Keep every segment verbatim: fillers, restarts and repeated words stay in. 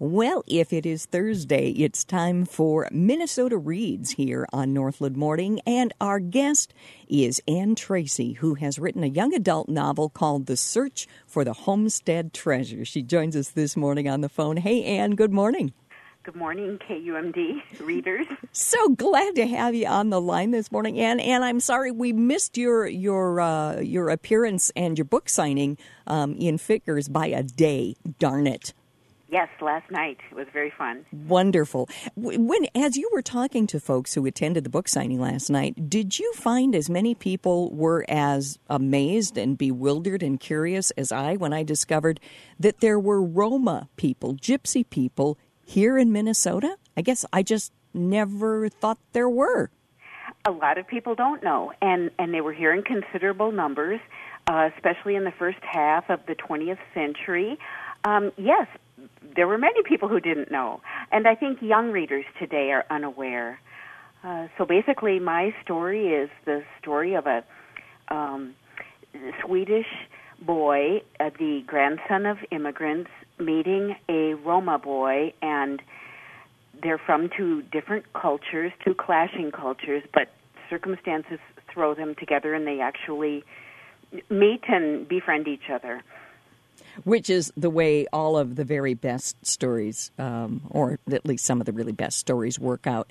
Well, if it is Thursday, it's time for Minnesota Reads here on Northland Morning, and our guest is Ann Tracy, who has written a young adult novel called The Search for the Homestead Treasure. She joins us this morning on the phone. Hey, Ann, good morning. Good morning, K U M D readers. So glad to have you on the line this morning, Ann. And I'm sorry we missed your your uh, your appearance and your book signing um, in Fickers by a day. Darn it. Yes, last night. It was very fun. Wonderful. When, as you were talking to folks who attended the book signing last night, did you find as many people were as amazed and bewildered and curious as I when I discovered that there were Roma people, Gypsy people, here in Minnesota? I guess I just never thought there were. A lot of people don't know, and, and they were here in considerable numbers, uh, especially in the first half of the twentieth century. Um, yes, there were many people who didn't know, and I think young readers today are unaware. Uh, so basically, my story is the story of a um, Swedish boy, uh, the grandson of immigrants, meeting a Roma boy, and they're from two different cultures, two clashing cultures, but circumstances throw them together, and they actually meet and befriend each other. Which is the way all of the very best stories, um, or at least some of the really best stories, work out.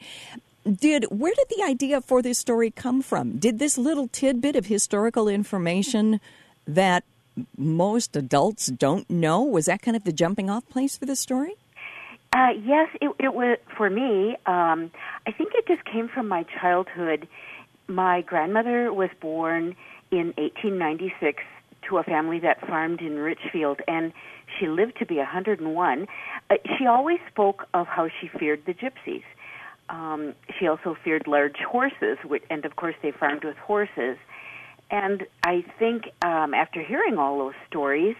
Did where did the idea for this story come from? Did this little tidbit of historical information that most adults don't know, was that kind of the jumping-off place for this story? Uh, yes, it, it was for me. Um, I think it just came from my childhood. My grandmother was born in eighteen ninety-six to a family that farmed in Richfield, and she lived to be one hundred one. Uh, she always spoke of how she feared the gypsies. Um, she also feared large horses, which, and of course they farmed with horses. And I think um, after hearing all those stories,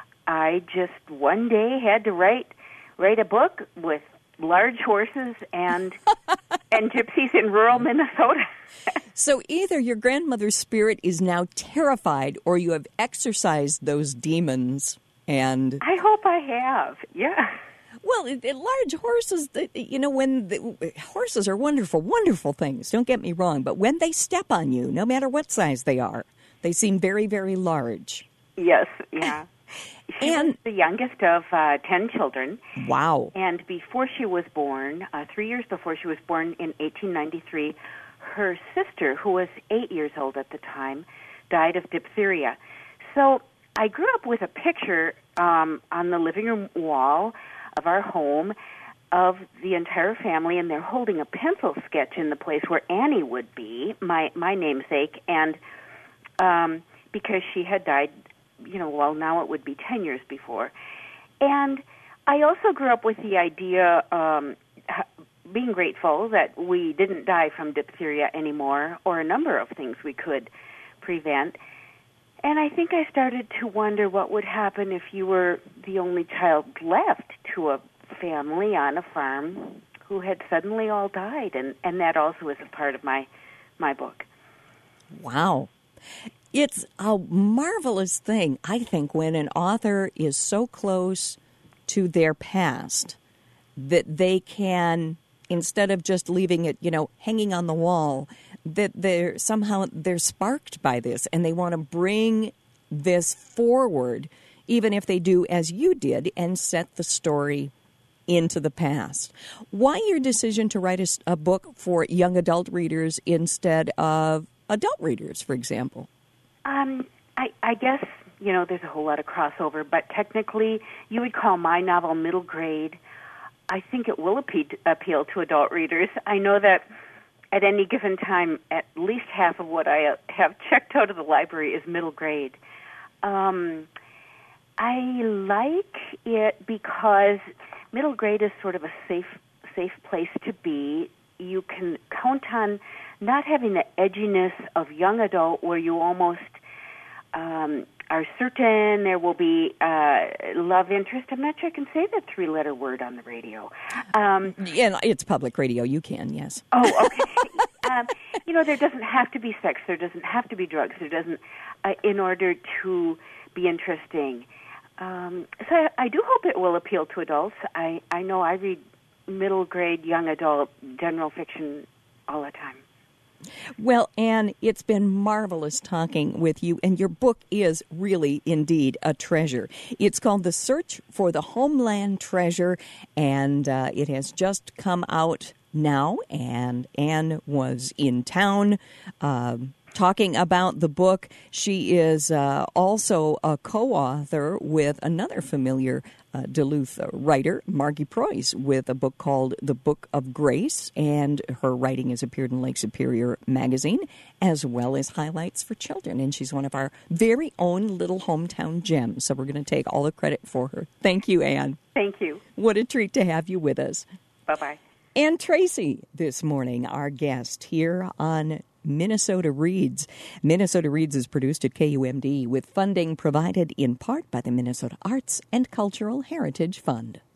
I just one day had to write write a book with large horses and and gypsies in rural Minnesota. So either your grandmother's spirit is now terrified, or you have exorcised those demons. And I hope I have. Yeah. Well, it, it, large horses, you know, when the, horses are wonderful, wonderful things. Don't get me wrong, but when they step on you, no matter what size they are, they seem very, very large. Yes. Yeah. She and was the youngest of uh, ten children. Wow. And before she was born, uh, three years before she was born in eighteen ninety-three, her sister, who was eight years old at the time, died of diphtheria. So I grew up with a picture um, on the living room wall of our home of the entire family, and they're holding a pencil sketch in the place where Annie would be, my, my namesake, and um, because she had died, you know, well, now it would be ten years before. And I also grew up with the idea, um, being grateful that we didn't die from diphtheria anymore, or a number of things we could prevent. And I think I started to wonder what would happen if you were the only child left to a family on a farm who had suddenly all died, and, and that also is a part of my my book. Wow. It's a marvelous thing, I think, when an author is so close to their past that they can, instead of just leaving it, you know, hanging on the wall, that they're somehow they're sparked by this and they want to bring this forward, even if they do as you did and set the story into the past. Why your decision to write a, a book for young adult readers instead of adult readers, for example? Um, I, I guess, you know, there's a whole lot of crossover, but technically you would call my novel middle grade. I think it will appeal, appeal to adult readers. I know that at any given time, at least half of what I have checked out of the library is middle grade. Um, I like it because middle grade is sort of a safe, safe place to be. You can count on not having the edginess of young adult where you almost um, are certain there will be uh, love interest. I'm not sure I can say that three-letter word on the radio. Um, yeah, it's public radio. You can, yes. Oh, okay. um, you know, there doesn't have to be sex. There doesn't have to be drugs. There doesn't, uh, in order to be interesting. Um, so I, I do hope it will appeal to adults. I, I know I read middle grade, young adult general fiction all the time. Well, Anne, it's been marvelous talking with you, and your book is really, indeed, a treasure. It's called The Search for the Homeland Treasure, and uh, it has just come out now, and Anne was in town uh, talking about the book. She is uh, also a co-author with another familiar uh, Duluth writer, Margie Preuss, with a book called The Book of Grace, and her writing has appeared in Lake Superior Magazine, as well as Highlights for Children, and she's one of our very own little hometown gems, so we're going to take all the credit for her. Thank you, Anne. Thank you. What a treat to have you with us. Bye-bye. Anne Tracy this morning, our guest here on Minnesota Reads. Minnesota Reads is produced at K U M D with funding provided in part by the Minnesota Arts and Cultural Heritage Fund.